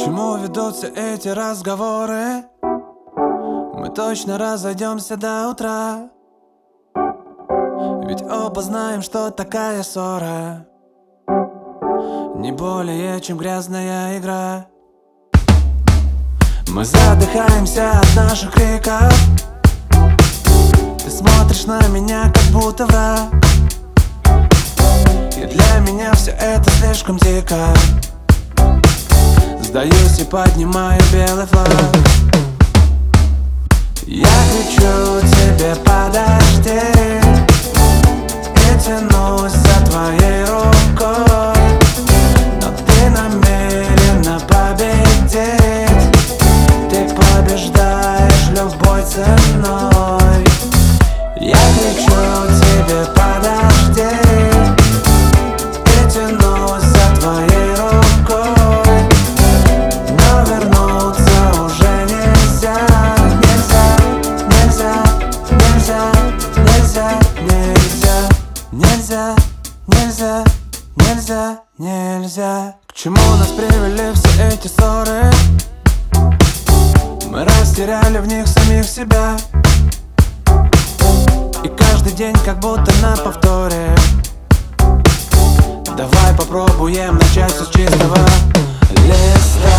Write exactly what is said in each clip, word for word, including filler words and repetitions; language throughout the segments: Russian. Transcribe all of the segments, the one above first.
чему ведут все эти разговоры? Мы точно разойдемся до утра, ведь оба знаем, что такая ссора не более, чем грязная игра. Мы задыхаемся от наших криков. Ты смотришь на меня, как будто враг, и для меня все это слишком дико. Сдаюсь и поднимаю белый флаг. Я кричу тебе: подожди, и тянусь за твоей рукой, но ты намерена победить. Ты побеждаешь любой ценой. Я кричу тебе: подожди, и тянусь за твоей рукой, но вернуться уже нельзя. Нельзя, нельзя, нельзя, нельзя, нельзя, нельзя, нельзя, нельзя, нельзя. К чему нас привели все эти ссоры? Мы растеряли в них самих себя, и каждый день как будто на повторе. Давай попробуем начать все с чистого листа.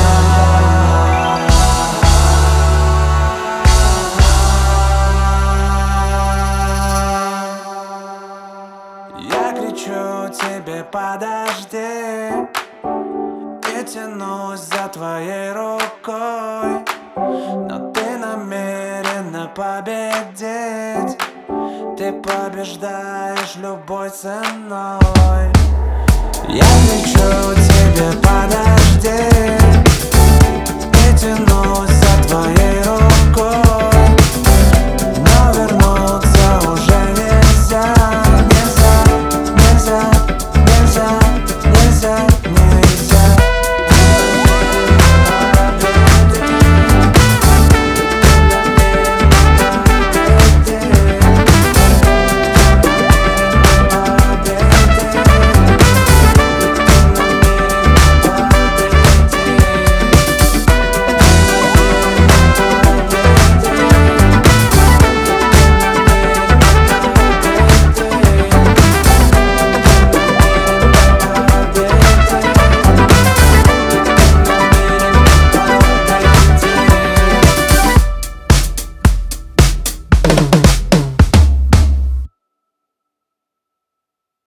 Я кричу тебе: подожди, и тянусь за твоей рукой, но ты намерена победить. Ты побеждаешь любой ценой. Я кричу тебе: подожди,